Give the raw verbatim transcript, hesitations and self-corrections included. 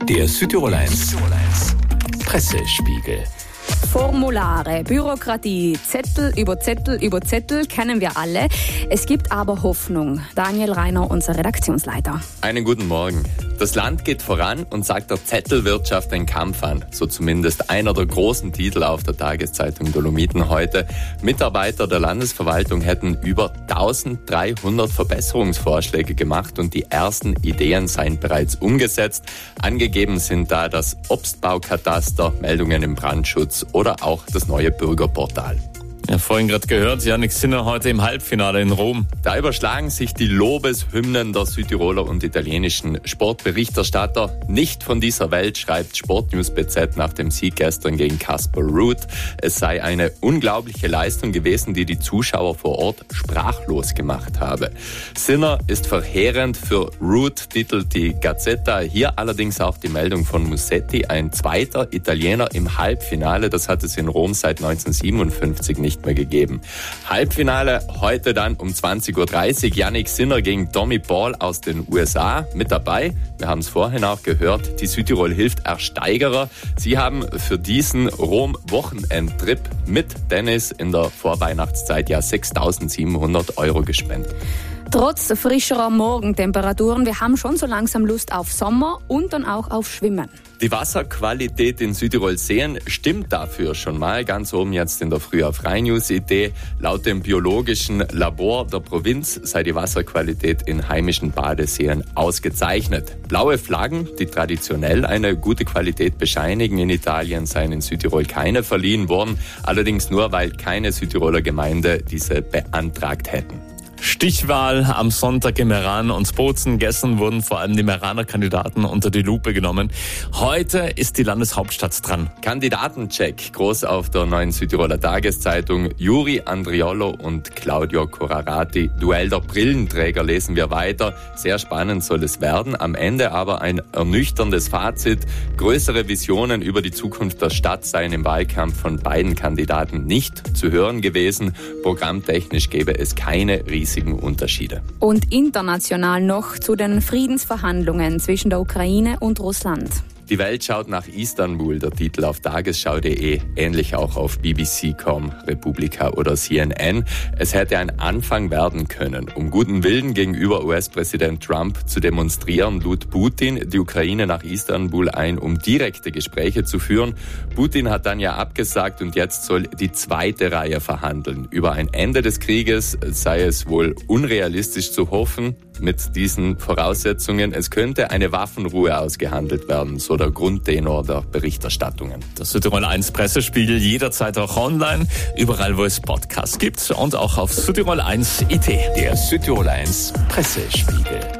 Der Südtirol eins Pressespiegel. Formulare, Bürokratie, Zettel über Zettel über Zettel kennen wir alle. Es gibt aber Hoffnung. Daniel Reiner, unser Redaktionsleiter. Einen guten Morgen. Das Land geht voran und sagt der Zettelwirtschaft einen Kampf an. So zumindest einer der großen Titel auf der Tageszeitung Dolomiten heute. Mitarbeiter der Landesverwaltung hätten über eintausenddreihundert Verbesserungsvorschläge gemacht und die ersten Ideen seien bereits umgesetzt. Angegeben sind da das Obstbaukataster, Meldungen im Brandschutz oder auch das neue Bürgerportal. Ja, vorhin gerade gehört, Jannik Sinner heute im Halbfinale in Rom. Da überschlagen sich die Lobeshymnen der Südtiroler und italienischen Sportberichterstatter. Nicht von dieser Welt, schreibt Sportnews B Z nach dem Sieg gestern gegen Casper Ruud. Es sei eine unglaubliche Leistung gewesen, die die Zuschauer vor Ort sprachlos gemacht habe. Sinner ist verheerend für Ruud, titelt die Gazzetta. Hier allerdings auch die Meldung von Musetti, ein zweiter Italiener im Halbfinale. Das hat es in Rom seit neunzehnhundertsiebenundfünfzig nicht mehr gegeben. Halbfinale heute dann um zwanzig Uhr dreißig. Jannik Sinner gegen Tommy Paul aus den U S A mit dabei. Wir haben es vorhin auch gehört. Die Südtirol hilft Ersteigerer. Sie haben für diesen Rom-Wochenendtrip mit Dennis in der Vorweihnachtszeit ja sechstausendsiebenhundert Euro gespendet. Trotz frischerer Morgentemperaturen, wir haben schon so langsam Lust auf Sommer und dann auch auf Schwimmen. Die Wasserqualität in Südtirol Seen stimmt dafür schon mal. Ganz oben jetzt in der Früh auf Rhein-News-Idee. Laut dem biologischen Labor der Provinz sei die Wasserqualität in heimischen Badeseen ausgezeichnet. Blaue Flaggen, die traditionell eine gute Qualität bescheinigen in Italien, seien in Südtirol keine verliehen worden. Allerdings nur, weil keine Südtiroler Gemeinde diese beantragt hätten. Stichwahl am Sonntag im Meran und Bozen. Gestern wurden vor allem die Meraner Kandidaten unter die Lupe genommen. Heute ist die Landeshauptstadt dran. Kandidatencheck, groß auf der Neuen Südtiroler Tageszeitung. Juri Andriolo und Claudio Corrarati. Duell der Brillenträger lesen wir weiter. Sehr spannend soll es werden. Am Ende aber ein ernüchterndes Fazit. Größere Visionen über die Zukunft der Stadt seien im Wahlkampf von beiden Kandidaten nicht zu hören gewesen. Programmtechnisch gäbe es keine riesigen Unterschiede. Und international noch zu den Friedensverhandlungen zwischen der Ukraine und Russland. Die Welt schaut nach Istanbul, der Titel auf tagesschau punkt de, ähnlich auch auf B B C Punkt com, Republika oder C N N. Es hätte ein Anfang werden können. Um guten Willen gegenüber U S-Präsident Trump zu demonstrieren, lud Putin die Ukraine nach Istanbul ein, um direkte Gespräche zu führen. Putin hat dann ja abgesagt und jetzt soll die zweite Reihe verhandeln. Über ein Ende des Krieges sei es wohl unrealistisch zu hoffen. Mit diesen Voraussetzungen, es könnte eine Waffenruhe ausgehandelt werden, so der Grundtenor der Berichterstattungen. Das Südtirol eins Pressespiegel jederzeit auch online, überall wo es Podcasts gibt und auch auf Südtirol eins punkt it. Der Südtirol eins Pressespiegel.